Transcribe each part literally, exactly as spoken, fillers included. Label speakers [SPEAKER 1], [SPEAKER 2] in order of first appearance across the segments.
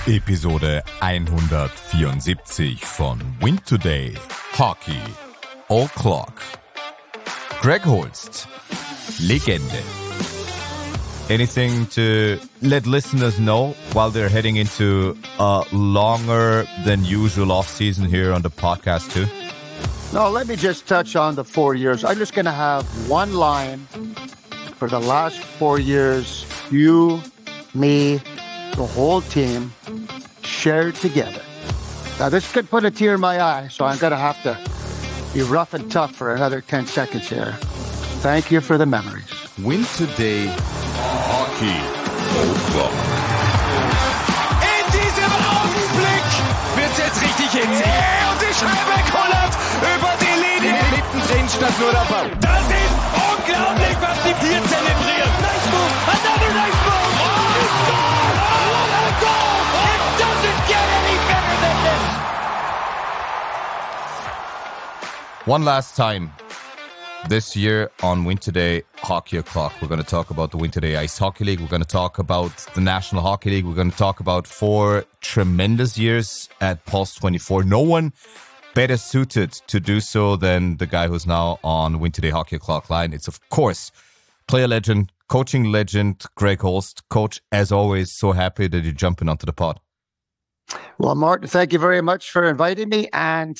[SPEAKER 1] Episode hundertvierundsiebzig von Win Today Hockey O'Clock. Greg Holst, Legende. Anything to let listeners know while they're heading into a longer than usual off-season here on the podcast too?
[SPEAKER 2] No, let me just touch on the four years. I'm just going to have one line for the last four years. You, me, the whole team shared together. Now, this could put a tear in my eye, so I'm going to have to be rough and tough for another ten seconds here. Thank you for the memories.
[SPEAKER 1] Win Today Hockey O'Clock.
[SPEAKER 3] In diesem Augenblick wird's jetzt richtig hitzig. Yeah, und die Scheibe kullert über die Linie. Mittendrin stand nur der Ball. Das ist unglaublich, was die vier zelebrieren. Nice move, another nice move. Oh, he scored! Oh, what a goal! It doesn't get any better than this.
[SPEAKER 1] One last time. This year on Win Today Hockey O'Clock, we're going to talk about the Win Today Ice Hockey League. We're going to talk about the National Hockey League. We're going to talk about four tremendous years at Pulse twenty-four. No one better suited to do so than the guy who's now on Win Today Hockey O'Clock line. It's, of course, player legend, coaching legend, Greg Holst. Coach, as always, so happy that you're jumping onto the pod.
[SPEAKER 2] Well, Martin, thank you very much for inviting me. And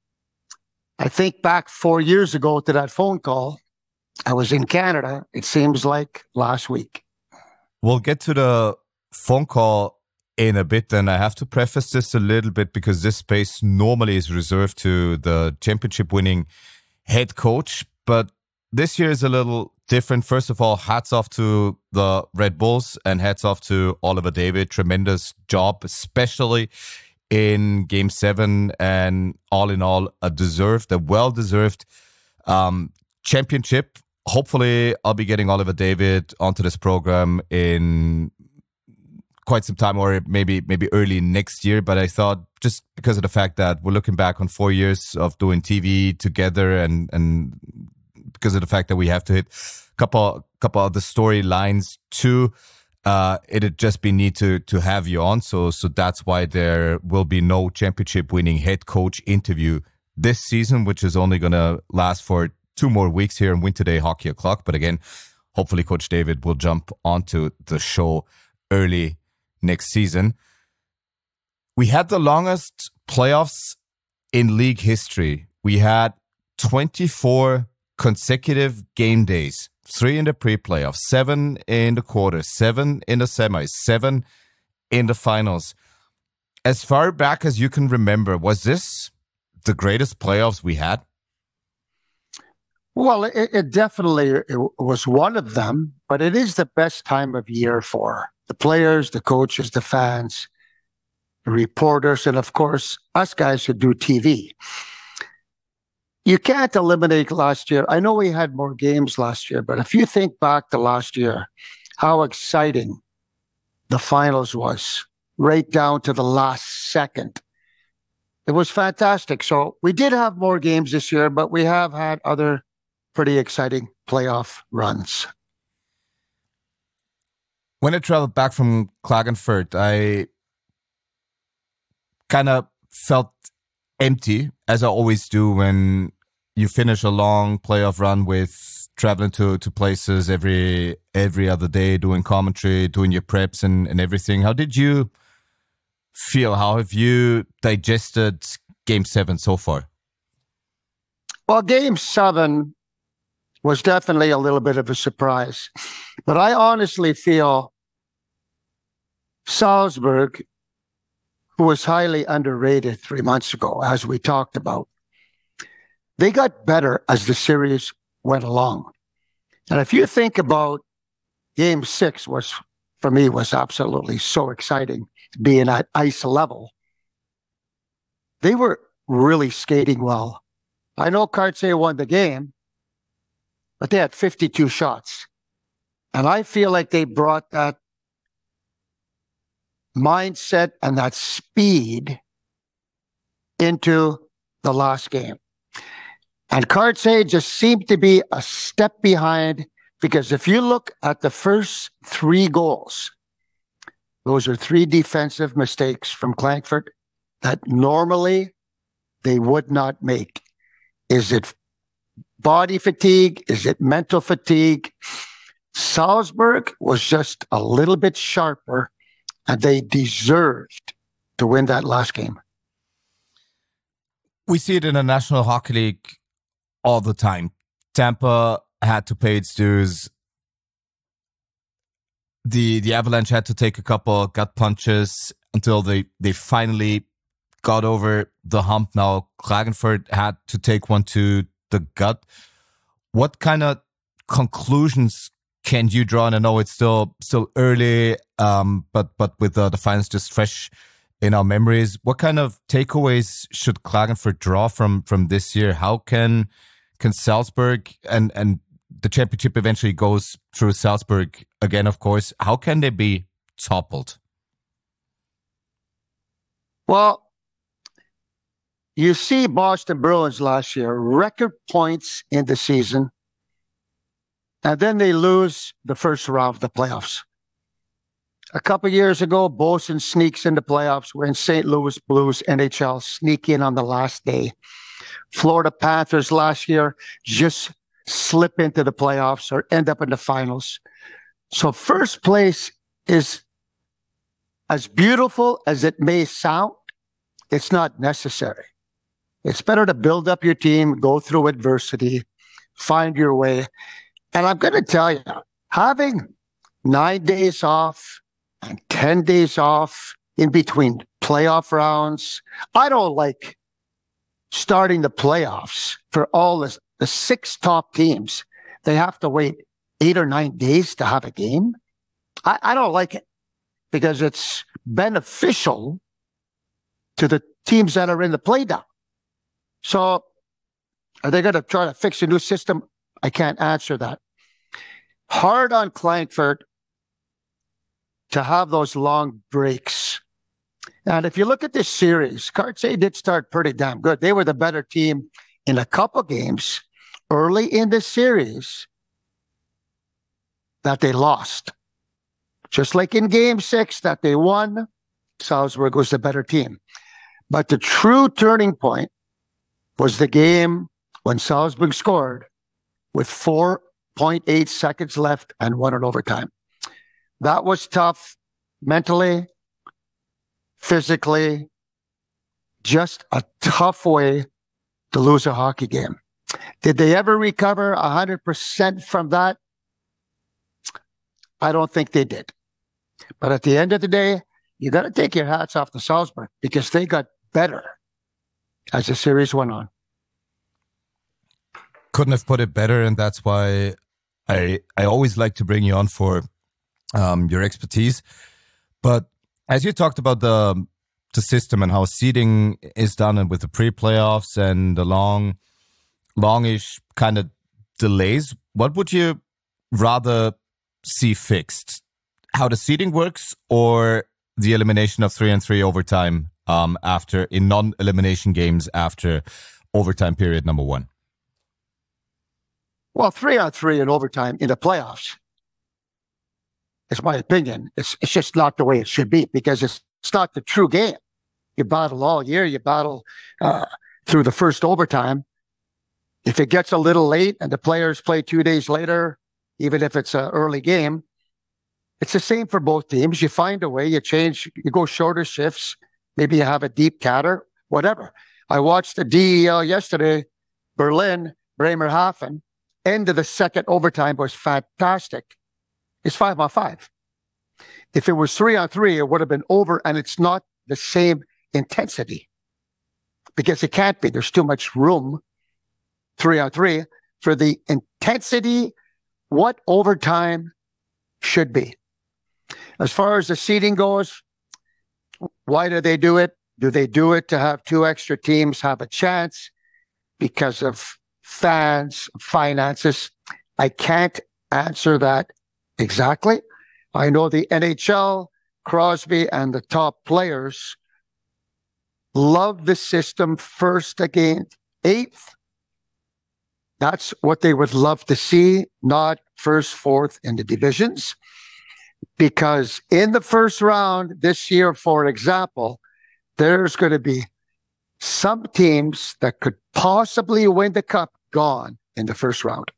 [SPEAKER 2] I think back four years ago to that phone call. I was in Canada. It seems like last week.
[SPEAKER 1] We'll get to the phone call in a bit. Then I have to preface this a little bit because this space normally is reserved to the championship winning head coach. But this year is a little different. First of all, hats off to the Red Bulls and hats off to Oliver David. Tremendous job, especially in game seven, and all in all, a deserved, a well-deserved um, championship. Hopefully, I'll be getting Oliver David onto this program in quite some time, or maybe maybe early next year. But I thought, just because of the fact that we're looking back on four years of doing T V together, and and because of the fact that we have to hit a couple couple of the storylines too, Uh, it'd just be neat to to have you on, so so that's why there will be no championship-winning head coach interview this season, which is only going to last for two more weeks here in Win Today Hockey O'Clock. But again, hopefully Coach David will jump onto the show early next season. We had the longest playoffs in league history. We had twenty-four consecutive game days. Three in the pre-playoffs, seven in the quarters, seven in the semis, seven in the finals. As far back as you can remember, was this the greatest playoffs we had?
[SPEAKER 2] Well, it, it definitely it was one of them, but it is the best time of year for the players, the coaches, the fans, the reporters, and of course, us guys who do T V. You can't eliminate last year. I know we had more games last year, but if you think back to last year, how exciting the finals was, right down to the last second. It was fantastic. So we did have more games this year, but we have had other pretty exciting playoff runs.
[SPEAKER 1] When I traveled back from Klagenfurt, I kind of felt empty, as I always do when you finish a long playoff run with traveling to, to places every every other day, doing commentary, doing your preps and, and everything. How did you feel? How have you digested Game seven so far?
[SPEAKER 2] Well, Game seven was definitely a little bit of a surprise. But I honestly feel Salzburg, who was highly underrated three months ago, as we talked about, they got better as the series went along. And if you think about Game six, was for me was absolutely so exciting, being at ice level. They were really skating well. I know Kartsay won the game, but they had fifty-two shots. And I feel like they brought that mindset and that speed into the last game. And Kartsay just seemed to be a step behind, because if you look at the first three goals, Those are three defensive mistakes from Klagenfurt that normally they would not make. Is it body fatigue? Is it mental fatigue? Salzburg was just a little bit sharper, and they deserved to win that last game.
[SPEAKER 1] We see it in the National Hockey League all the time. Tampa had to pay its dues. The the Avalanche had to take a couple gut punches until they, they finally got over the hump. Now Klagenfurt had to take one to the gut. What kind of conclusions can you draw? And I know it's still still early, um, but but with uh, the finals just fresh in our memories, what kind of takeaways should Klagenfurt draw from from this year? How can can Salzburg, and and the championship eventually goes through Salzburg again, of course, how can they be toppled?
[SPEAKER 2] Well, you see Boston Bruins last year, record points in the season, and then they lose the first round of the playoffs. A couple years ago, Boston sneaks in the playoffs when Saint Louis Blues N H L sneak in on the last day. Florida Panthers last year just slip into the playoffs or end up in the finals. So first place is, as beautiful as it may sound, it's not necessary. It's better to build up your team, go through adversity, find your way. And I'm going to tell you, having nine days off and ten days off in between playoff rounds, I don't like starting the playoffs for all the, the six top teams. They have to wait eight or nine days to have a game. I, I don't like it because it's beneficial to the teams that are in the playdown. So are they going to try to fix a new system? I can't answer that. Hard on Klagenfurt to have those long breaks. And if you look at this series, Kartsay did start pretty damn good. They were the better team in a couple games early in the series that they lost. Just like in game six that they won, Salzburg was the better team. But the true turning point was the game when Salzburg scored with four point eight seconds left and won in overtime. That was tough mentally, physically, just a tough way to lose a hockey game. Did they ever recover one hundred percent from that? I don't think they did. But at the end of the day, you got to take your hats off to Salzburg because they got better as the series went on.
[SPEAKER 1] Couldn't have put it better, and that's why I I always like to bring you on for um, your expertise. But as you talked about the the system and how seeding is done, and with the pre-playoffs and the long, longish kind of delays, what would you rather see fixed? How the seeding works, or the elimination of three and three overtime um, after in non-elimination games after overtime period number one?
[SPEAKER 2] Well, three on three in overtime in the playoffs, it's my opinion. It's it's just not the way it should be because it's it's not the true game. You battle all year. You battle uh, through the first overtime. If it gets a little late and the players play two days later, even if it's an early game, it's the same for both teams. You find a way. You change. You go shorter shifts. Maybe you have a deep catter. Whatever. I watched the D E L yesterday. Berlin, Bremerhaven. End of the second overtime was fantastic. It's five on five. If it was three on three, it would have been over, and it's not the same intensity because it can't be. There's too much room, three on three, for the intensity what overtime should be. As far as the seeding goes, why do they do it? Do they do it to have two extra teams have a chance because of fans, finances? I can't answer that exactly. I know the N H L, Crosby, and the top players love the system first against eighth. That's what they would love to see, not first, fourth in the divisions. Because in the first round this year, for example, there's going to be some teams that could possibly win the cup gone in the first round.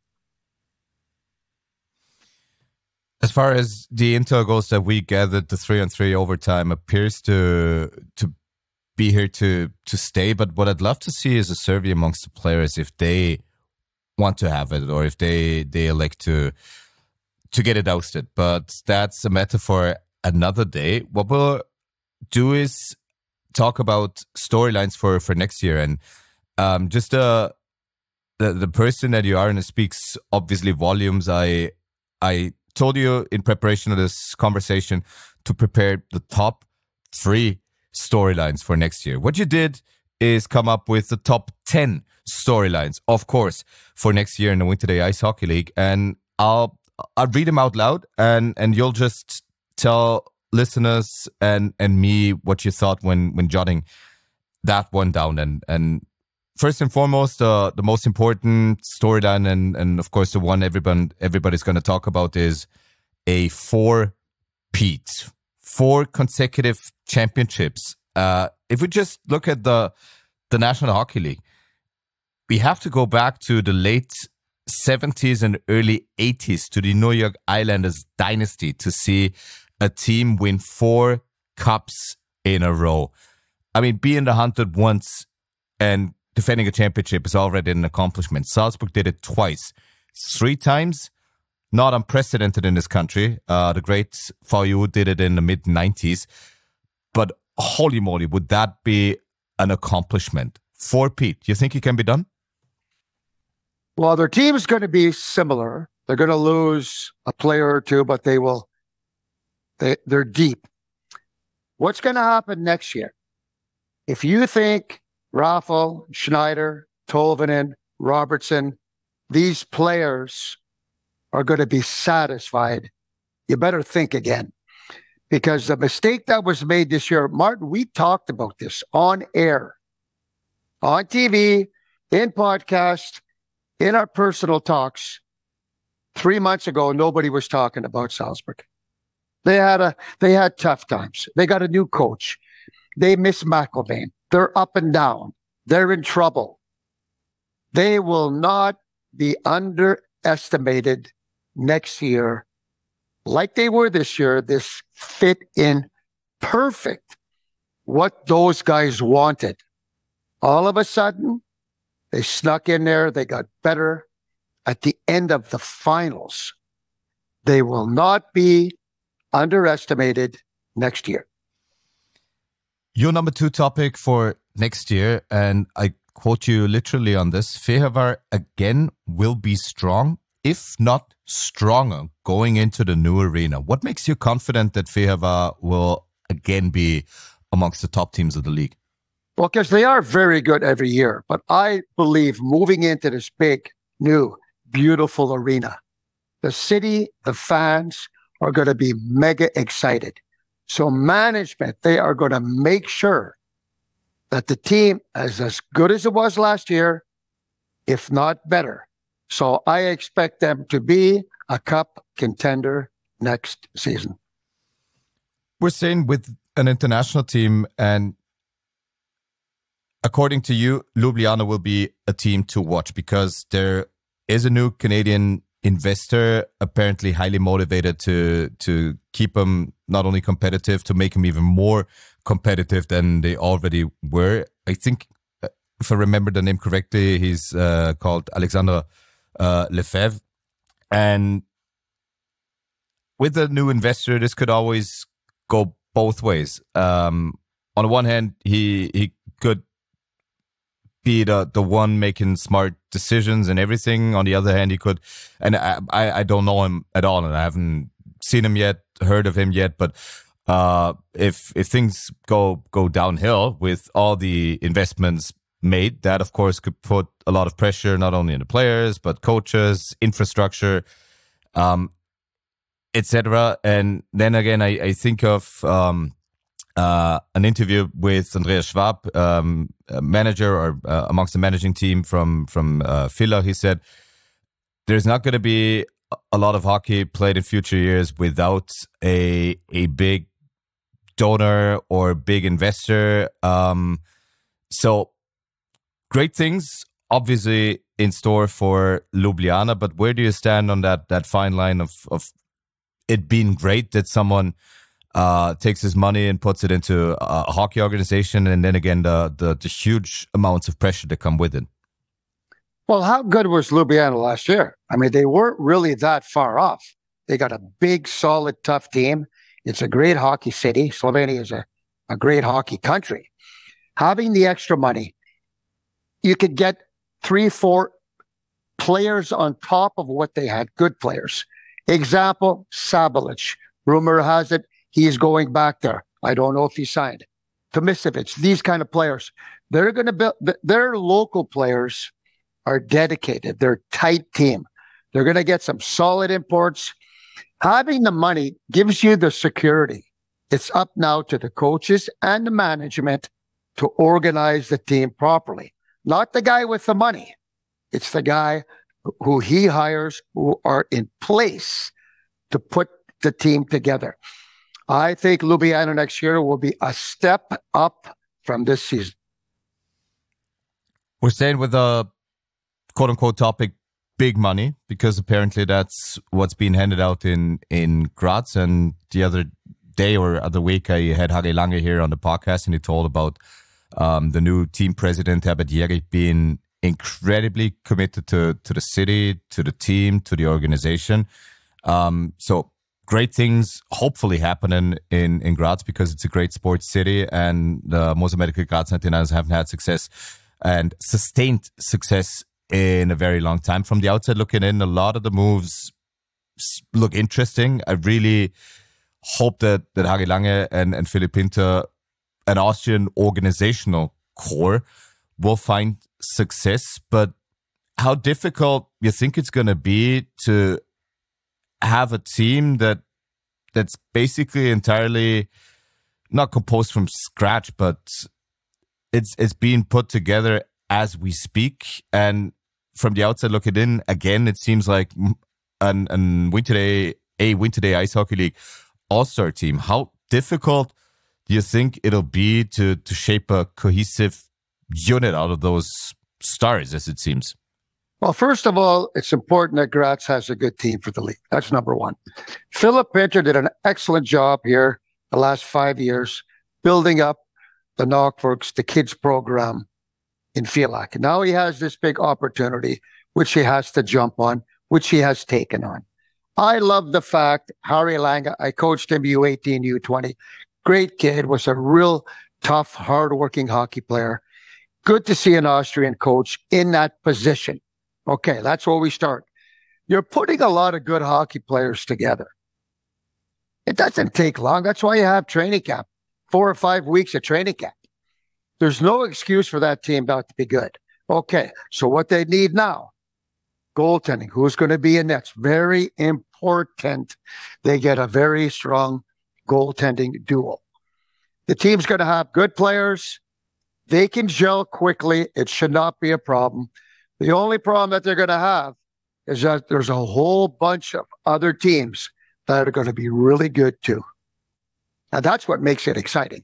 [SPEAKER 1] As far as the intel goes that we gathered, the three on three overtime appears to to be here to to stay. But what I'd love to see is a survey amongst the players if they want to have it or if they they elect to to get it ousted. But that's a matter for another day. What we'll do is talk about storylines for for next year, and um, just uh, the the person that you are, and it speaks obviously volumes. I I. told you in preparation of this conversation to prepare the top three storylines for next year. What you did is come up with the top ten storylines, of course, for next year in the Winter Day Ice Hockey League. And I'll I'll read them out loud, and, and you'll just tell listeners and, and me what you thought when, when jotting that one down. And and first and foremost, uh, the most important storyline, and, and of course the one everyone everybody's going to talk about, is a four-peat, four consecutive championships. Uh, if we just look at the the National Hockey League, we have to go back to the late seventies and early eighties, to the New York Islanders dynasty, to see a team win four cups in a row. I mean, being the hunted once and defending a championship is already an accomplishment. Salzburg did it twice. Three times, not unprecedented in this country. Uh, the great V U did it in the mid nineties. But holy moly, would that be an accomplishment? Four-peat, you think it can be done?
[SPEAKER 2] Well, their team is going to be similar. They're going to lose a player or two, but they will, they, they're deep. What's going to happen next year? If you think Raffl, Schneider, Tolvanen, Robertson, these players are going to be satisfied, you better think again. Because the mistake that was made this year, Martin, we talked about this on air, on T V, in podcast, in our personal talks. Three months ago, nobody was talking about Salzburg. They had a they had tough times. They got a new coach. They miss McIlvaine. They're up and down. They're in trouble. They will not be underestimated next year like they were this year. This fit in perfect what those guys wanted. All of a sudden, they snuck in there. They got better at the end of the finals. They will not be underestimated next year.
[SPEAKER 1] Your number two topic for next year, and I quote you literally on this, Fehérvár again will be strong, if not stronger, going into the new arena. What makes you confident that Fehérvár will again be amongst the top teams of the league?
[SPEAKER 2] Well, because they are very good every year, but I believe moving into this big, new, beautiful arena, the city, the fans are going to be mega excited. So management, they are going to make sure that the team is as good as it was last year, if not better. So I expect them to be a cup contender next season.
[SPEAKER 1] We're saying with an international team, and according to you, Ljubljana will be a team to watch because there is a new Canadian investor, apparently highly motivated to to keep them not only competitive, to make them even more competitive than they already were. I think, if I remember the name correctly, he's uh, called Alexandre uh, Lefebvre. And with a new investor, this could always go both ways. Um, on the one hand, he he could be the, the one making smart decisions and everything. On the other hand, he could, and I, I, I don't know him at all, and I haven't seen him yet, heard of him yet, but uh, if if things go go downhill with all the investments made, that of course could put a lot of pressure not only on the players, but coaches, infrastructure, um, et cetera. And then again, I, I think of um, Uh, an interview with Andreas Schwab, um, a manager or uh, amongst the managing team from from uh, Villa. He said there's not going to be a lot of hockey played in future years without a a big donor or big investor. Um, so great things, obviously, in store for Ljubljana. But where do you stand on that that fine line of of it being great that someone uh, takes his money and puts it into a hockey organization, and then again the the, the huge amounts of pressure that come with it?
[SPEAKER 2] Well, how good was Ljubljana last year? I mean, they weren't really that far off. They got a big, solid, tough team. It's a great hockey city. Slovenia is a, a great hockey country. Having the extra money, you could get three, four players on top of what they had, good players. Example, Sabolic. Rumor has it he's going back there. I don't know if he signed. Tomicevic, these kind of players. They're going to build, their local players are dedicated. They're a tight team. They're going to get some solid imports. Having the money gives you the security. It's up now to the coaches and the management to organize the team properly. Not the guy with the money. It's the guy who he hires who are in place to put the team together. I think Ljubljana next year will be a step up from this season.
[SPEAKER 1] We're staying with the quote-unquote topic, big money, because apparently that's what's being handed out in, in Graz. And the other day or other week, I had Harry Lange here on the podcast, and he told about um, the new team president, Herbert Jährich, being incredibly committed to, to the city, to the team, to the organization. Um, so great things hopefully happening in, in Graz, because it's a great sports city, and the Moser Medical Graz ninety-niners haven't had success and sustained success in a very long time. From the outside looking in, a lot of the moves look interesting. I really hope that, that Harry Lange and, and Philipp Pinter, an Austrian organizational core, will find success. But how difficult you think it's going to be to have a team that that's basically entirely not composed from scratch, but it's it's being put together as we speak. And from the outside looking in, again, it seems like an, an Winter Day, a Winter Day Ice Hockey League all-star team. How difficult do you think it'll be to, to shape a cohesive unit out of those stars, as it seems?
[SPEAKER 2] Well, first of all, it's important that Graz has a good team for the league. That's number one. Philipp Pinter did an excellent job here the last five years, building up the Knockworks, the kids program in Villach. Now he has this big opportunity, which he has to jump on, which he has taken on. I love the fact Harry Lange, I coached him U eighteen, U twenty. Great kid, was a real tough, hardworking hockey player. Good to see an Austrian coach in that position. Okay, that's where we start. You're putting a lot of good hockey players together. It doesn't take long. That's why you have training camp, four or five weeks of training camp. There's no excuse for that team not to be good. Okay, so what they need now, goaltending. Who's going to be in nets? Very important. They get a very strong goaltending duo. The team's going to have good players. They can gel quickly. It should not be a problem. The only problem that they're going to have is that there's a whole bunch of other teams that are going to be really good too. And that's what makes it exciting.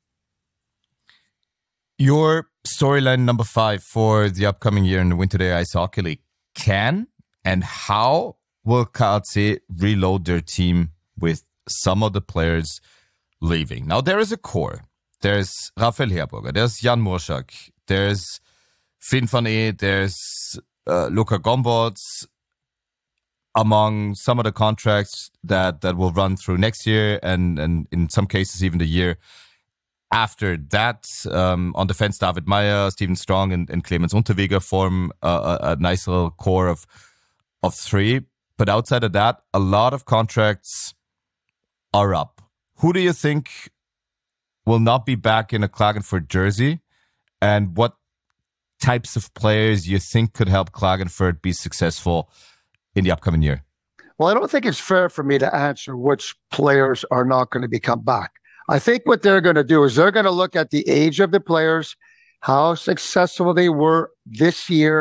[SPEAKER 1] Your storyline number five for the upcoming year in the Winter Day Ice Hockey League. Can and how will K C reload their team with some of the players leaving? Now, there is a core. There's Raphael Herburger. There's Jan Murszak. There's Finn van Eed. There's uh, Luka Gombots. Among some of the contracts that, that will run through next year, and, and in some cases even the year after that. Um, on defense, David Meyer, Steven Strong, and, and Clemens Unterweger form a, a, a nice little core of of three. But outside of that, a lot of contracts are up. Who do you think will not be back in a Klagenfurt jersey, and what types of players you think could help Klagenfurt be successful in the upcoming year?
[SPEAKER 2] Well, I don't think it's fair for me to answer which players are not going to become back. I think what they're going to do is they're going to look at the age of the players, how successful they were this year,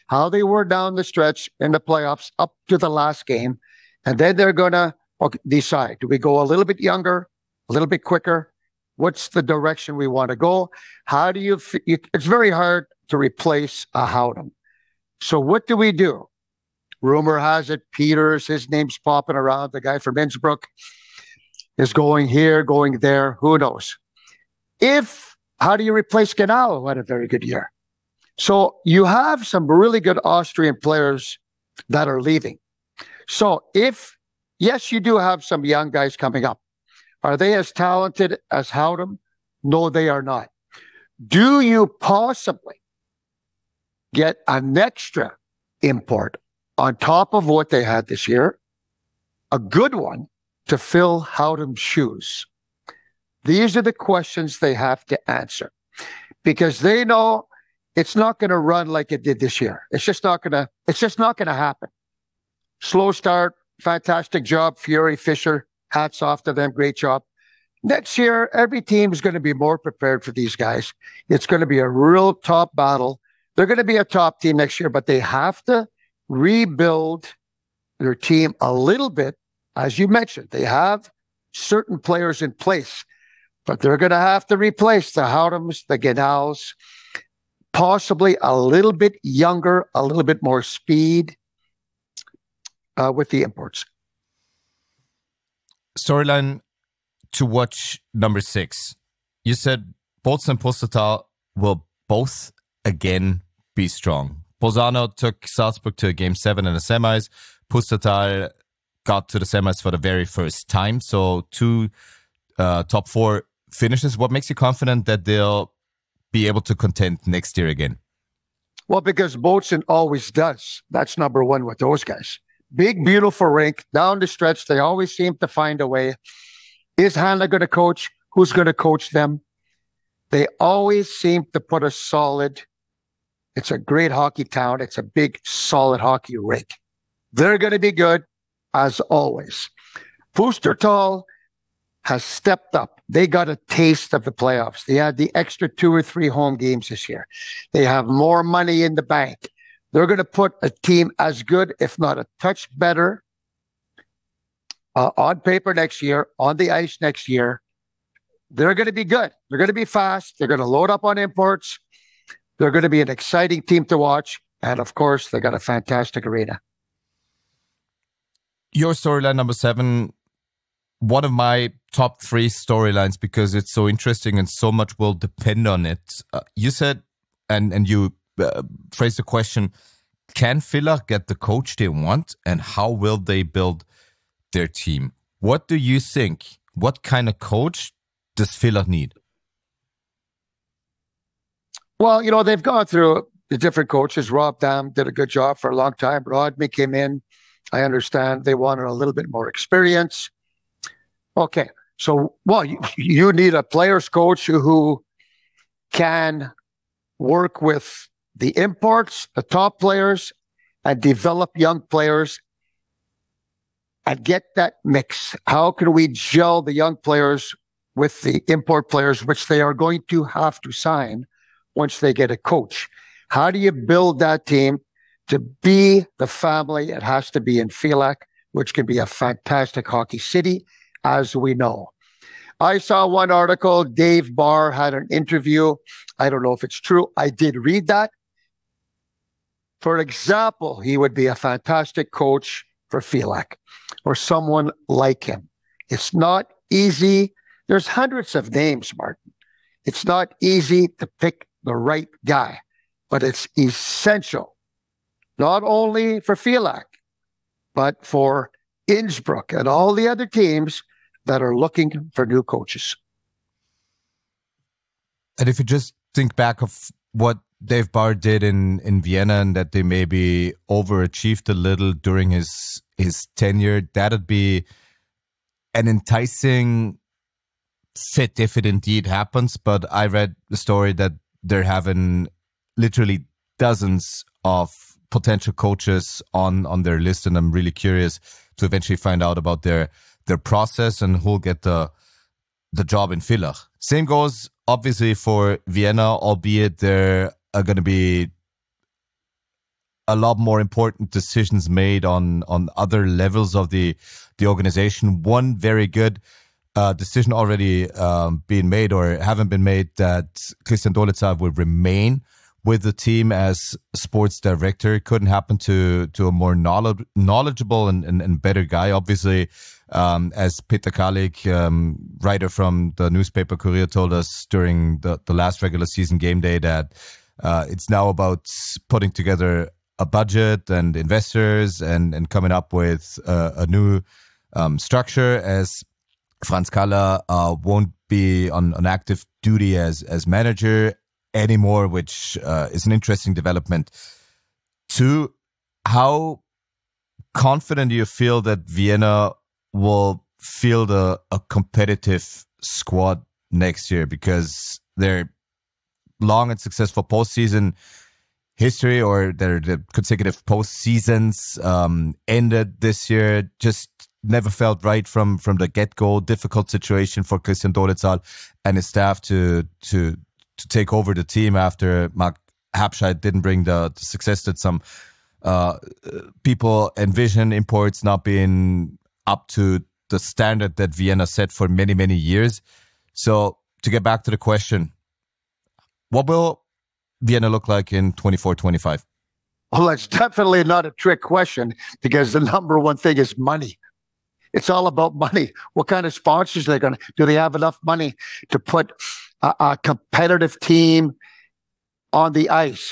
[SPEAKER 2] how they were down the stretch in the playoffs up to the last game. And then they're going to okay, decide, do we go a little bit younger, a little bit quicker? What's the direction we want to go? How do you, you it's very hard to replace a Howden. So what do we do? Rumor has it, Peters, his name's popping around. The guy from Innsbruck is going here, going there. Who knows? If, how do you replace Genau, who had a very good year? So you have some really good Austrian players that are leaving. So if, yes, you do have some young guys coming up. Are they as talented as Howden? No, they are not. Do you possibly get an extra import on top of what they had this year? A good one to fill Howden's shoes? These are the questions they have to answer, because they know it's not going to run like it did this year. It's just not going to, it's just not going to happen. Slow start, fantastic job, Fury, Fisher, hats off to them, great job. Next year, every team is going to be more prepared for these guys. It's going to be a real top battle. They're going to be a top team next year, but they have to rebuild their team a little bit. As you mentioned, they have certain players in place, but they're going to have to replace the Howdens, the Genows, possibly a little bit younger, a little bit more speed uh, with the imports.
[SPEAKER 1] Storyline to watch number six. You said Boldsen and Pustertal will both again be strong. Bolzano took Salzburg to game seven in the semis. Pustertal got to the semis for the very first time. So two uh, top four finishes. What makes you confident that they'll be able to contend next year again?
[SPEAKER 2] Well, because Boldsen always does. That's number one with those guys. Big, beautiful rink. Down the stretch, they always seem to find a way. Is Hanna going to coach? Who's going to coach them? They always seem to put a solid, it's a great hockey town. It's a big, solid hockey rink. They're going to be good, as always. Pustertal has stepped up. They got a taste of the playoffs. They had the extra two or three home games this year. They have more money in the bank. They're going to put a team as good, if not a touch better, uh, on paper next year, on the ice next year. They're going to be good. They're going to be fast. They're going to load up on imports. They're going to be an exciting team to watch. And of course, they got a fantastic arena.
[SPEAKER 1] Your storyline number seven, one of my top three storylines, because it's so interesting and so much will depend on it. Uh, you said, and, and you uh, phrased the question, can Villach get the coach they want, and how will they build their team? What do you think? What kind of coach does Villach need?
[SPEAKER 2] Well, you know, they've gone through the different coaches. Rob Dam did a good job for a long time. Rodney came in. I understand they wanted a little bit more experience. Okay. So, well, you, you need a players coach who can work with the imports, the top players, and develop young players and get that mix. How can we gel the young players with the import players, which they are going to have to sign once they get a coach? How do you build that team to be the family it has to be in Villach, which can be a fantastic hockey city, as we know? I saw one article, Dave Barr had an interview. I don't know if it's true. I did read that. For example, he would be a fantastic coach for Villach or someone like him. It's not easy. There's hundreds of names, Martin. It's not easy to pick the right guy, but it's essential, not only for Villach, but for Innsbruck and all the other teams that are looking for new coaches.
[SPEAKER 1] And if you just think back of what Dave Barr did in, in Vienna, and that they maybe overachieved a little during his his tenure, that'd be an enticing fit if it indeed happens. But I read the story that they're having literally dozens of potential coaches on, on their list, and I'm really curious to eventually find out about their their process and who'll get the the job in Villach. Same goes obviously for Vienna, albeit there are going to be a lot more important decisions made on on other levels of the the organization. One very good uh, decision already um, being made or haven't been made, that Christian Dolezal will remain with the team as sports director. Couldn't happen to to a more knowledge, knowledgeable and, and, and better guy. Obviously, um, as Peter Kalik, um, writer from the newspaper Kurier, told us during the, the last regular season game day, that uh, it's now about putting together a budget and investors and, and coming up with uh, a new um, structure, as Franz Kaller uh, won't be on, on active duty as, as manager anymore, which uh, is an interesting development. Two, how confident do you feel that Vienna will field a, a competitive squad next year? Because their long and successful postseason history, or their the consecutive postseasons um, ended this year, just never felt right from, from the get-go. Difficult situation for Christian Dolezal and his staff to to to take over the team after Mark Habscheid didn't bring the, the success that some uh, people envision. Imports not being up to the standard that Vienna set for many, many years. So to get back to the question, what will Vienna look like in twenty-four twenty-five?
[SPEAKER 2] Well, it's definitely not a trick question, because the number one thing is money. It's all about money. What kind of sponsors are they going to, do they have enough money to put a, a competitive team on the ice?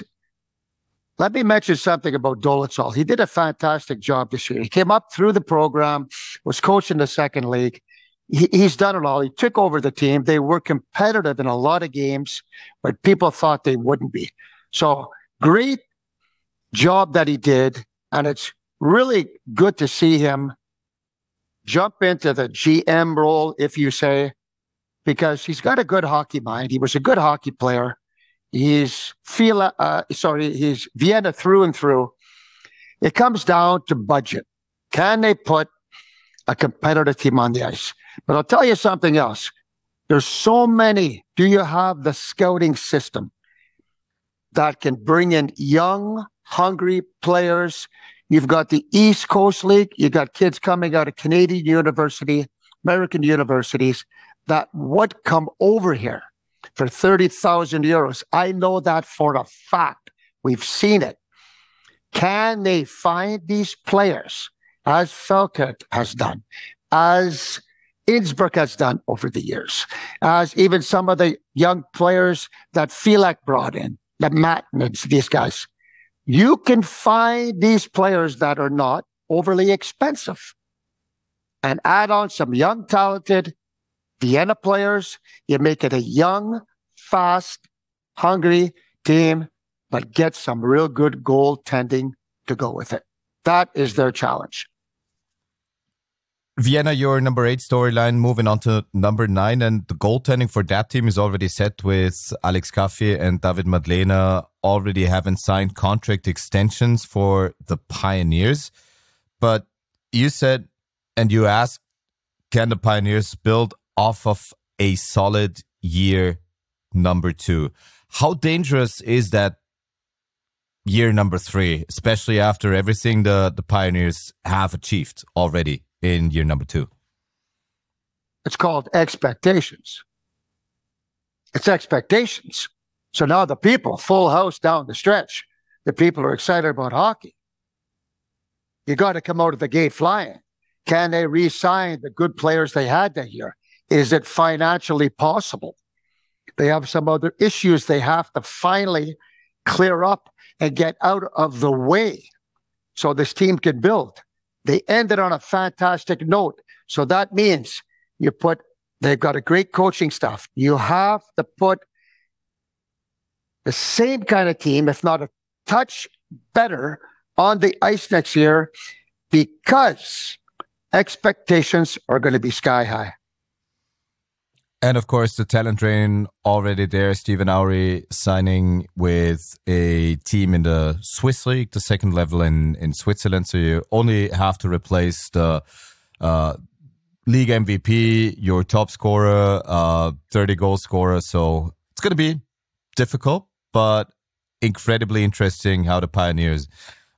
[SPEAKER 2] Let me mention something about Dolezal. He did a fantastic job this year. He came up through the program, was coaching the second league. He, he's done it all. He took over the team. They were competitive in a lot of games, but people thought they wouldn't be. So great job that he did. And it's really good to see him jump into the G M role, if you say, because he's got a good hockey mind. He was a good hockey player. He's Fila, uh, sorry, he's Vienna through and through. It comes down to budget. Can they put a competitive team on the ice? But I'll tell you something else. There's so many. Do you have the scouting system that can bring in young, hungry players? You've got the East Coast League. You've got kids coming out of Canadian university, American universities that would come over here for thirty thousand euros. I know that for a fact. We've seen it. Can they find these players, as Falkirk has done, as Innsbruck has done over the years, as even some of the young players that Filak brought in, the Mattins, these guys? You can find these players that are not overly expensive and add on some young, talented Vienna players. You make it a young, fast, hungry team, but get some real good goaltending to go with it. That is their challenge.
[SPEAKER 1] Vienna, your number eight storyline, moving on to number nine, and the goaltending for that team is already set, with Alex Caffey and David Madlena already having signed contract extensions for the Pioneers. But you said, and you asked, can the Pioneers build off of a solid year number two? How dangerous is that year number three, especially after everything the, the Pioneers have achieved already in year number two?
[SPEAKER 2] It's called expectations. It's expectations. So now the people, full house down the stretch, the people are excited about hockey. You got to come out of the gate flying. Can they re-sign the good players they had that year? Is it financially possible? They have some other issues they have to finally clear up and get out of the way so this team can build. They ended on a fantastic note. So that means you put, they've got a great coaching staff. You have to put the same kind of team, if not a touch better, on the ice next year, because expectations are going to be sky high.
[SPEAKER 1] And of course, the talent drain already there. Stephen Owry signing with a team in the Swiss League, the second level in, in Switzerland. So you only have to replace the uh, league M V P, your top scorer, uh, thirty goal scorer. So it's going to be difficult, but incredibly interesting how the Pioneers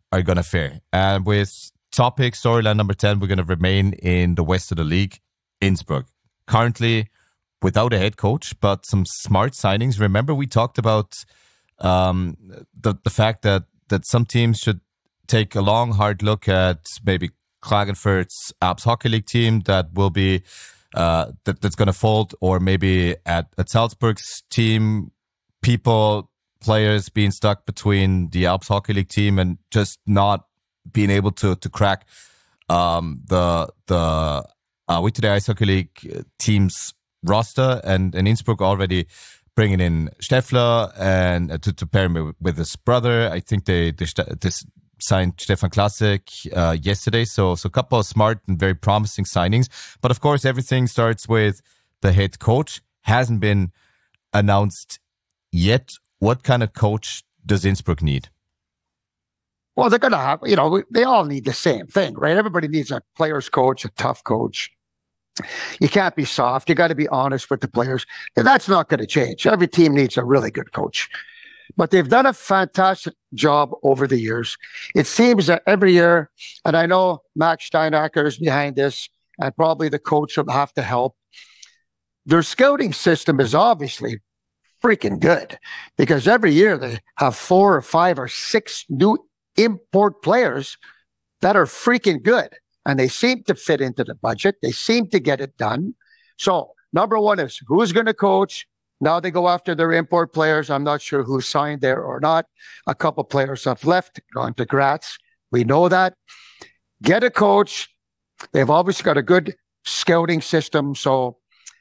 [SPEAKER 1] are going to fare. And with topic storyline number ten, we're going to remain in the west of the league, Innsbruck. Currently without a head coach, but some smart signings. Remember, we talked about um, the the fact that that some teams should take a long, hard look at maybe Klagenfurt's Alps Hockey League team that will be uh, that that's going to fold, or maybe at, at Salzburg's team, people, players being stuck between the Alps Hockey League team and just not being able to to crack um, the the uh, With Today Ice Hockey League team's roster, and, and Innsbruck already bringing in Steffler and uh, to, to pair him with, with his brother. I think they, they, they signed Stefan Klasek uh, yesterday. So, so a couple of smart and very promising signings. But of course, everything starts with the head coach. Hasn't been announced yet. What kind of coach does Innsbruck need?
[SPEAKER 2] Well, they're going to have, you know, they all need the same thing, right? Everybody needs a player's coach, a tough coach. You can't be soft. You got to be honest with the players. And that's not going to change. Every team needs a really good coach. But they've done a fantastic job over the years. It seems that every year, and I know Max Steinacker is behind this, and probably the coach will have to help. Their scouting system is obviously freaking good, because every year they have four or five or six new import players that are freaking good. And they seem to fit into the budget. They seem to get it done. So number one is who's going to coach. Now they go after their import players. I'm not sure who signed there or not. A couple players have left, gone to Graz. We know that. Get a coach. They've obviously got a good scouting system. So,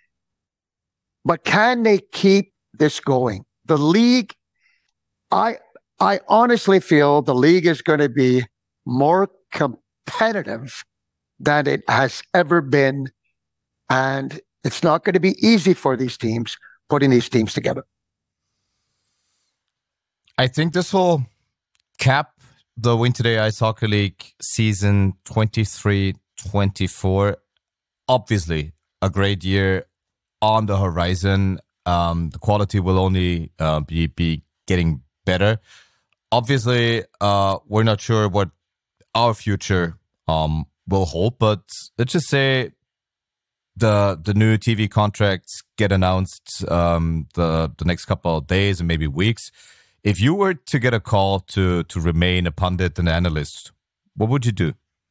[SPEAKER 2] but can they keep this going? The league, I, I honestly feel the league is going to be more competitive than it has ever been. And it's not going to be easy for these teams, putting these teams together.
[SPEAKER 1] I think this will cap the Win Today Ice Hockey League season twenty-three twenty-four. Obviously, a great year on the horizon. Um, the quality will only uh, be, be getting better. Obviously, uh, we're not sure what our future um, will hold, but let's just say the the new T V contracts get announced um, the the next couple of days and maybe weeks. If you were to get a call to to remain a pundit and analyst, what would you do?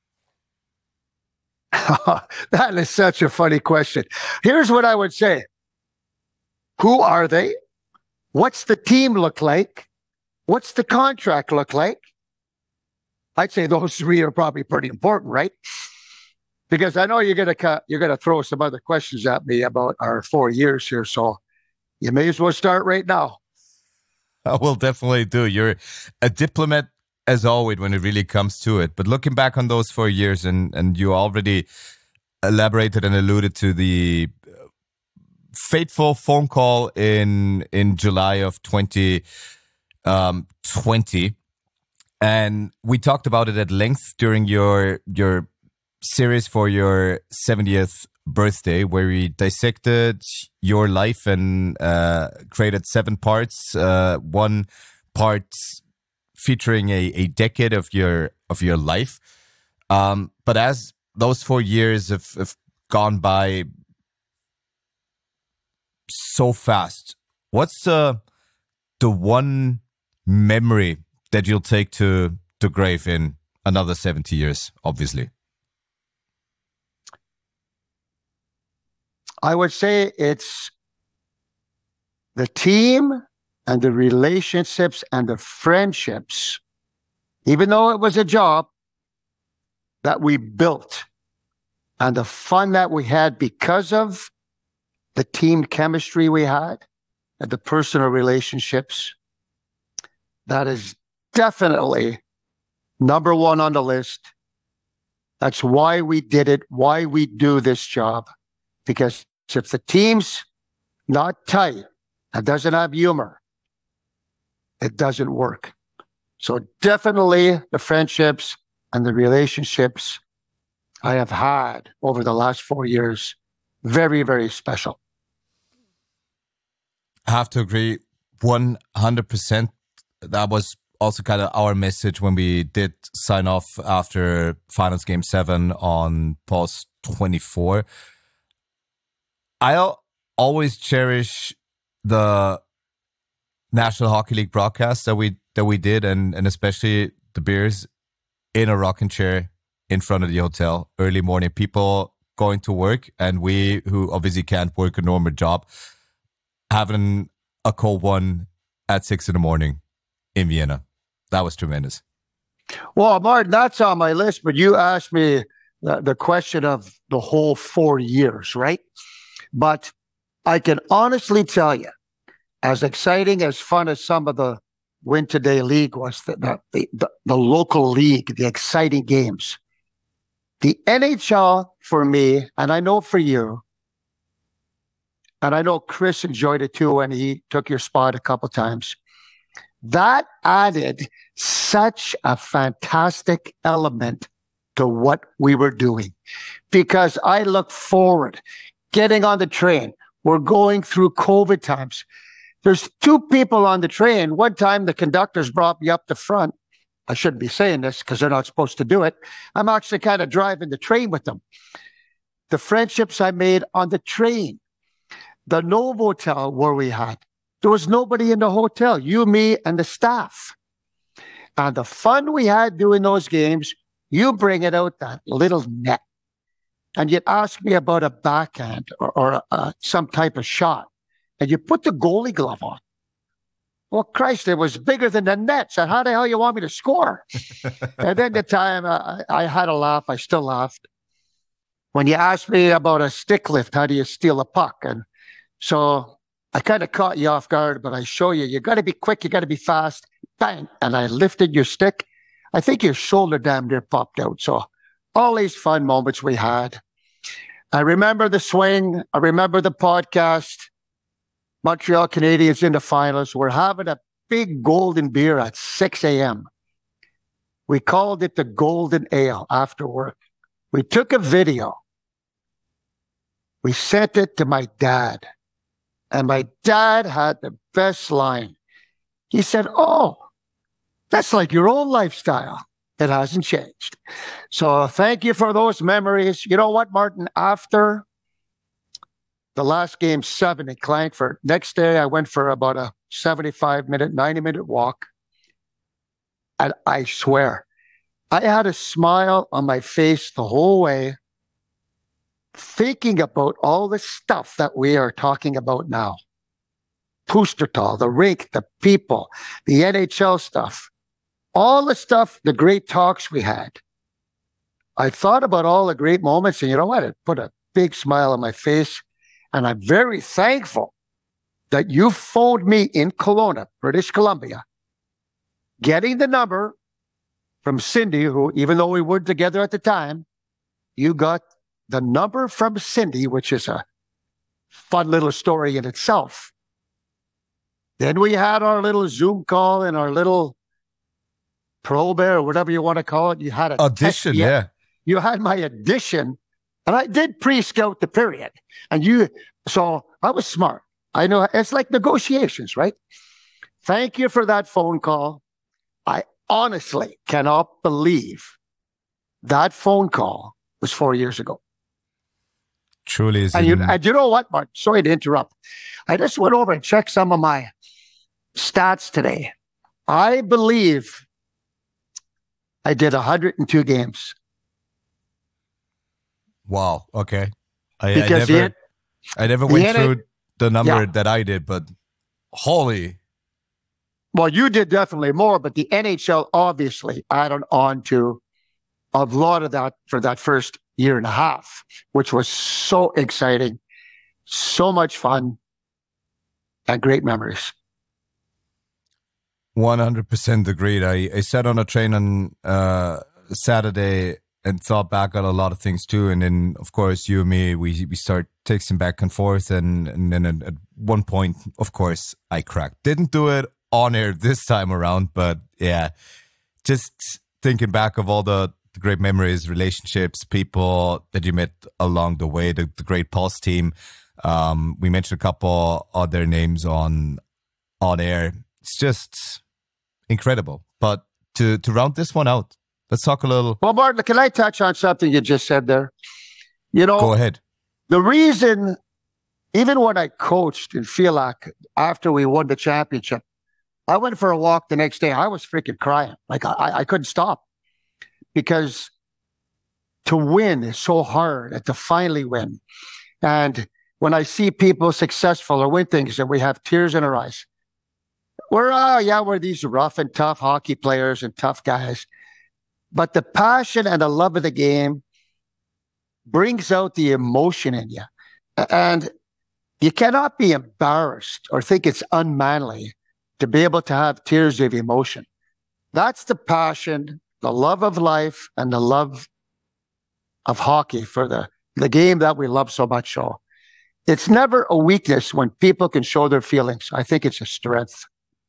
[SPEAKER 2] That is such a funny question. Here's what I would say. Who are they? What's the team look like? What's the contract look like? I'd say those three are probably pretty important, right? Because I know you're gonna cut, you're gonna throw some other questions at me about our four years here, so you may as well start right now.
[SPEAKER 1] I will definitely do. You're a diplomat as always when it really comes to it. But looking back on those four years, and and you already elaborated and alluded to the fateful phone call in in July of twenty twenty. And we talked about it at length during your your series for your seventieth birthday, where we dissected your life and uh, created seven parts. Uh, one part featuring a, a decade of your of your life. Um, but as those four years have, have gone by so fast, what's the the one memory that you'll take to to grave in another seventy years, obviously?
[SPEAKER 2] I would say it's the team and the relationships and the friendships, even though it was a job, that we built, and the fun that we had because of the team chemistry we had and the personal relationships. That is definitely number one on the list. That's why we did it, why we do this job. Because if the team's not tight and doesn't have humor, it doesn't work. So definitely the friendships and the relationships I have had over the last four years, very, very special.
[SPEAKER 1] I have to agree one hundred percent. That was also kind of our message when we did sign off after Finals Game seven on Post twenty-four. I always cherish the National Hockey League broadcast that we that we did, and, and especially the beers in a rocking chair in front of the hotel, early morning, people going to work, and we who obviously can't work a normal job, having a cold one at six in the morning in Vienna. That was tremendous.
[SPEAKER 2] Well, Martin, that's on my list, but you asked me the, the question of the whole four years, right? But I can honestly tell you, as exciting, as fun as some of the Win Today League was, the, the, the, the local league, the exciting games, the N H L for me, and I know for you, and I know Chris enjoyed it too when he took your spot a couple times, that added such a fantastic element to what we were doing. Because I look forward, getting on the train. We're going through COVID times. There's two people on the train. One time the conductors brought me up the front. I shouldn't be saying this because they're not supposed to do it. I'm actually kind of driving the train with them. The friendships I made on the train. The Novotel where we had. There was nobody in the hotel. You, me, and the staff. And the fun we had doing those games, you bring it out that little net. And you'd ask me about a backhand or, or uh, some type of shot. And you put the goalie glove on. Well, Christ, it was bigger than the net. So how the hell you want me to score? And then the time uh, I had a laugh, I still laughed. When you asked me about a stick lift, how do you steal a puck? And so I kind of caught you off guard, but I show you, you got to be quick, you got to be fast. Bang. And I lifted your stick. I think your shoulder damn near popped out. So all these fun moments we had. I remember the swing. I remember the podcast. Montreal Canadiens in the finals. We're having a big golden beer at six a.m. We called it the Golden Ale after work. We took a video. We sent it to my dad. And my dad had the best line. He said, oh, that's like your own lifestyle. It hasn't changed. So thank you for those memories. You know what, Martin? After the last game, seven in Clankfurt, next day I went for about a seventy-five minute, ninety minute walk. And I swear, I had a smile on my face the whole way, thinking about all the stuff that we are talking about now. Pustertal, the rink, the people, the N H L stuff, all the stuff, the great talks we had. I thought about all the great moments, and you know what? It put a big smile on my face. And I'm very thankful that you phoned me in Kelowna, British Columbia, getting the number from Cindy, who, even though we weren't together at the time, you got the number from Cindy, which is a fun little story in itself. Then we had our little Zoom call and our little probe or whatever you want to call it. You had a
[SPEAKER 1] audition,
[SPEAKER 2] test,
[SPEAKER 1] yeah.
[SPEAKER 2] You had my audition. And I did pre-scout the period. And you, so I was smart. I know it's like negotiations, right? Thank you for that phone call. I honestly cannot believe that phone call was four years ago.
[SPEAKER 1] Truly is.
[SPEAKER 2] And you, and you know what, Mark? Sorry to interrupt. I just went over and checked some of my stats today. I believe I did one hundred two games.
[SPEAKER 1] Wow. Okay. I, I
[SPEAKER 2] Because
[SPEAKER 1] never,
[SPEAKER 2] the,
[SPEAKER 1] I never
[SPEAKER 2] the
[SPEAKER 1] went
[SPEAKER 2] N-
[SPEAKER 1] through the number
[SPEAKER 2] Yeah.
[SPEAKER 1] that I did, but holy.
[SPEAKER 2] well, you did definitely more, but the N H L obviously added on to a lot of that for that first year and a half, which was so exciting, so much fun, and great memories.
[SPEAKER 1] one hundred percent agreed. I, I sat on a train on uh, Saturday and thought back on a lot of things too. And then, of course, you and me, we we start texting back and forth. And, and then at, at one point, of course, I cracked. Didn't do it on air this time around, but yeah, just thinking back of all the, the great memories, relationships, people that you met along the way, the, the great Pulse team. Um, we mentioned a couple other names on on air. It's just, incredible. But to, to round this one out, let's talk a little.
[SPEAKER 2] Well, Martin, can I touch on something you just said there? You know,
[SPEAKER 1] go ahead.
[SPEAKER 2] The reason, even when I coached in Pheelak after we won the championship, I went for a walk the next day. I was freaking crying. Like I, I couldn't stop because to win is so hard and to finally win. And when I see people successful or win things and we have tears in our eyes, we're, oh yeah, we're these rough and tough hockey players and tough guys. But the passion and the love of the game brings out the emotion in you. And you cannot be embarrassed or think it's unmanly to be able to have tears of emotion. That's the passion, the love of life, and the love of hockey for the, the game that we love so much. So it's never a weakness when people can show their feelings. I think it's a strength.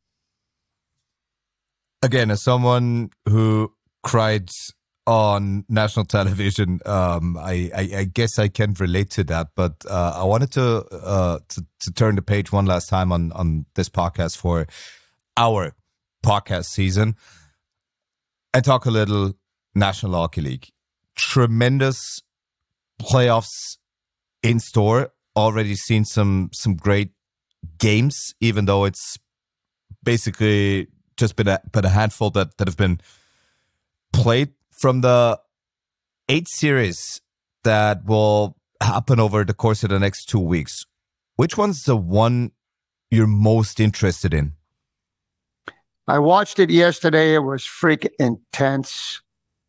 [SPEAKER 1] Again, as someone who cried on national television, um, I, I, I guess I can relate to that. But uh, I wanted to, uh, to to turn the page one last time on, on this podcast for our podcast season and talk a little National Hockey League. Tremendous playoffs in store. Already seen some some great games, even though it's basically just been a, been a handful that, that have been played from the eight series that will happen over the course of the next two weeks. Which one's the one you're most interested in?
[SPEAKER 2] I watched it yesterday. It was freaking intense.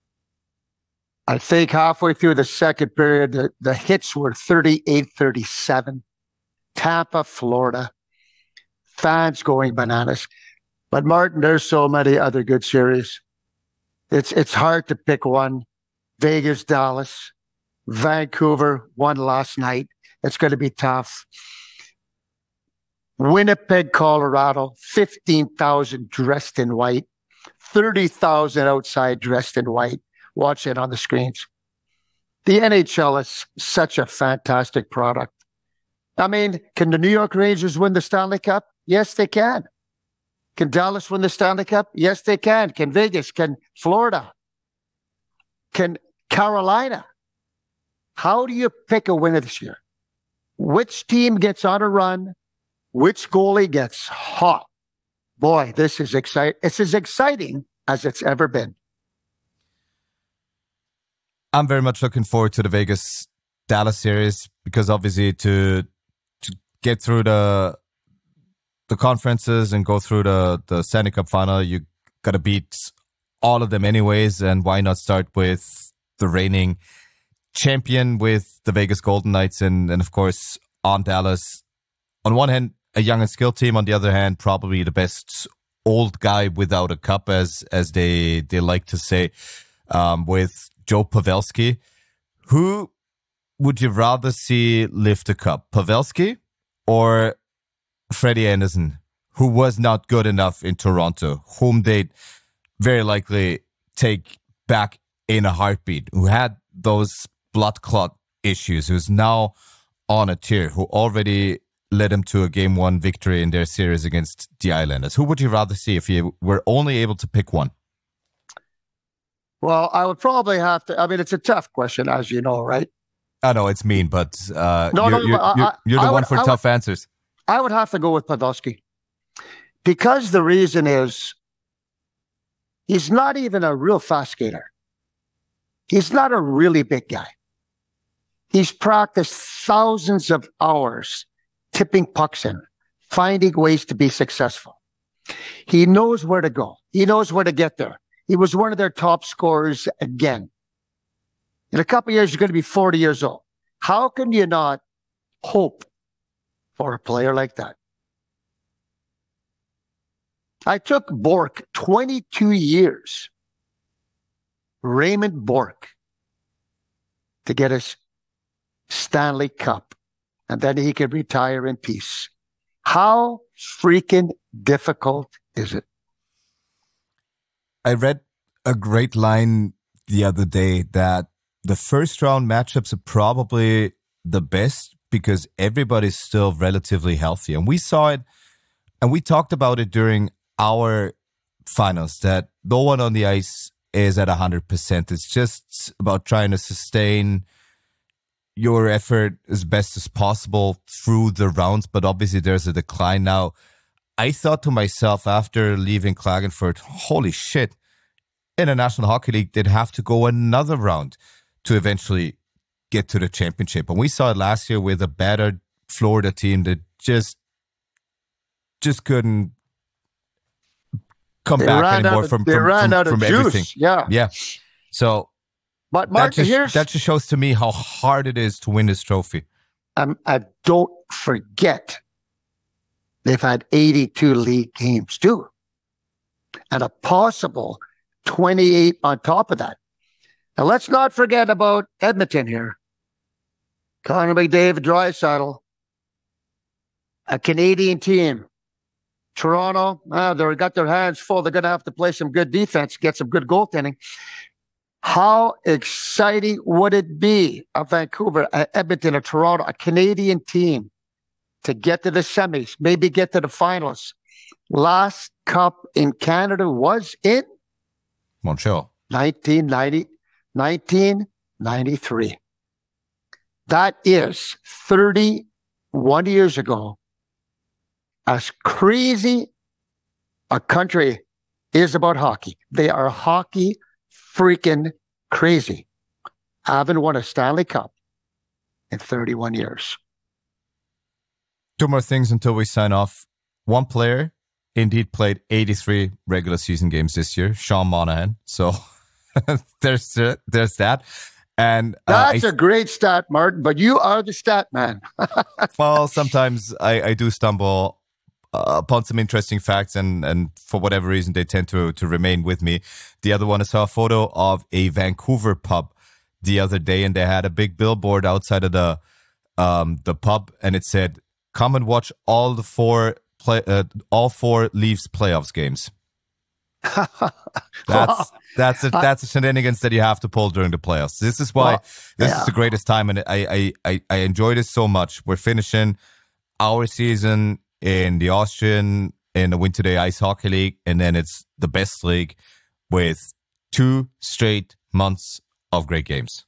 [SPEAKER 2] I think halfway through the second period, the, the hits were thirty-eight thirty-seven. Tampa, Florida. Fans going bananas. But Martin, there's so many other good series. It's it's hard to pick one. Vegas, Dallas, Vancouver won last night. It's going to be tough. Winnipeg, Colorado, fifteen thousand dressed in white, thirty thousand outside dressed in white. Watch it on the screens. The N H L is such a fantastic product. I mean, can the New York Rangers win the Stanley Cup? Yes, they can. Can Dallas win the Stanley Cup? Yes, they can. Can Vegas? Can Florida? Can Carolina? How do you pick a winner this year? Which team gets on a run? Which goalie gets hot? Boy, this is exciting. It's as exciting as it's ever been.
[SPEAKER 1] I'm very much looking forward to the Vegas Dallas series because obviously to to get through the the conferences and go through the, the Stanley Cup final, you got to beat all of them anyways. And why not start with the reigning champion with the Vegas Golden Knights and, and of course, on Dallas. On one hand, a young and skilled team. On the other hand, probably the best old guy without a cup, as as they, they like to say, um, with Joe Pavelski. Who would you rather see lift a cup, Pavelski or Freddie Anderson, who was not good enough in Toronto, whom they'd very likely take back in a heartbeat, who had those blood clot issues, who's now on a tear, who already led him to a game one victory in their series against the Islanders? Who would you rather see if you were only able to pick one?
[SPEAKER 2] Well, I would probably have to. I mean, it's a tough question, as you know, right?
[SPEAKER 1] I know it's mean, but uh,
[SPEAKER 2] no,
[SPEAKER 1] you're,
[SPEAKER 2] no,
[SPEAKER 1] you're,
[SPEAKER 2] I,
[SPEAKER 1] you're, you're the
[SPEAKER 2] I
[SPEAKER 1] one
[SPEAKER 2] would,
[SPEAKER 1] for
[SPEAKER 2] I
[SPEAKER 1] tough
[SPEAKER 2] would,
[SPEAKER 1] answers.
[SPEAKER 2] I would have to go with Pavelski because the reason is he's not even a real fast skater. He's not a really big guy. He's practiced thousands of hours tipping pucks in, finding ways to be successful. He knows where to go. He knows where to get there. He was one of their top scorers again. In a couple of years, you're going to be forty years old. How can you not hope for a player like that? I took Bourque twenty-two years, Raymond Bourque, to get his Stanley Cup, and then he could retire in peace. How freaking difficult is it?
[SPEAKER 1] I read a great line the other day that the first round matchups are probably the best because everybody's still relatively healthy. And we saw it and we talked about it during our finals, that no one on the ice is at one hundred percent. It's just about trying to sustain your effort as best as possible through the rounds, but obviously there's a decline now. I thought to myself after leaving Klagenfurt, holy shit, in the National Hockey League, they'd have to go another round to eventually get to the championship. And we saw it last year with a battered Florida team that just just couldn't come
[SPEAKER 2] they
[SPEAKER 1] back anymore
[SPEAKER 2] of,
[SPEAKER 1] from,
[SPEAKER 2] they
[SPEAKER 1] from,
[SPEAKER 2] ran
[SPEAKER 1] from,
[SPEAKER 2] out of
[SPEAKER 1] from
[SPEAKER 2] juice.
[SPEAKER 1] everything.
[SPEAKER 2] Yeah.
[SPEAKER 1] Yeah. So
[SPEAKER 2] but Mark,
[SPEAKER 1] that, just,
[SPEAKER 2] here's,
[SPEAKER 1] that just shows to me how hard it is to win this trophy.
[SPEAKER 2] Um, I don't forget they've had eighty-two league games too. And a possible twenty-eight on top of that. Now let's not forget about Edmonton here. Connor McDavid, Draisaitl, a Canadian team. Toronto, uh, they've got their hands full. They're going to have to play some good defense, get some good goaltending. How exciting would it be a Vancouver, a Edmonton, a Toronto, a Canadian team to get to the semis, maybe get to the finals? Last cup in Canada was in
[SPEAKER 1] Montreal.
[SPEAKER 2] nineteen ninety, nineteen ninety-three. That is thirty-one years ago. As crazy a country is about hockey, they are hockey freaking crazy. I haven't won a Stanley Cup in thirty-one years.
[SPEAKER 1] Two more things until we sign off. One player indeed played eighty-three regular season games this year, Sean Monahan. So there's uh, there's that. And uh,
[SPEAKER 2] that's
[SPEAKER 1] I,
[SPEAKER 2] a great stat, Martin, but you are the stat man.
[SPEAKER 1] Well, sometimes I, I do stumble Uh, upon some interesting facts, and, and for whatever reason, they tend to, to remain with me. The other one, I saw a photo of a Vancouver pub the other day, and they had a big billboard outside of the um, the pub, and it said, "Come and watch all the four play, uh, all four Leafs playoffs games." That's that's a, that's a shenanigans that you have to pull during the playoffs. This is why
[SPEAKER 2] well,
[SPEAKER 1] this
[SPEAKER 2] yeah.
[SPEAKER 1] is the greatest time, and I I I, I enjoyed it so much. We're finishing our season in the Austrian, in the Winter Day Ice Hockey League, and then it's the best league with two straight months of great games.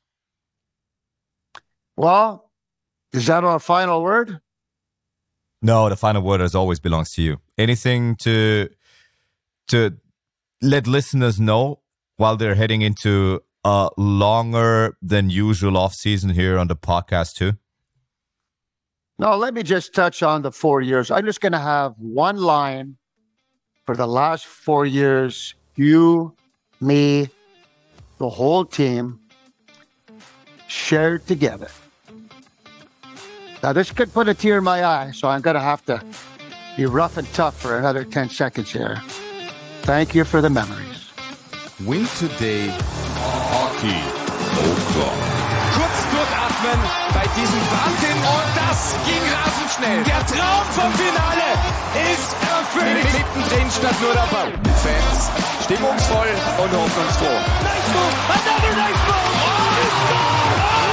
[SPEAKER 2] Well, is that our final word?
[SPEAKER 1] No, the final word as always belongs to you. Anything to to let listeners know while they're heading into a longer than usual off season here on the podcast too?
[SPEAKER 2] No, let me just touch on the four years. I'm just going to have one line for the last four years. You, me, the whole team shared together. Now, this could put a tear in my eye, so I'm going to have to be rough and tough for another ten seconds here. Thank you for the memories.
[SPEAKER 3] Winter Day Hockey O'Clock. Kurz durchatmen bei diesem Wahnsinn. Und das ging rasend schnell. Der Traum vom Finale ist erfüllt. Mittendrin stand nur der Ball. Fans stimmungsvoll und hoffnungsfroh. Nice move! Another nice move! Oh,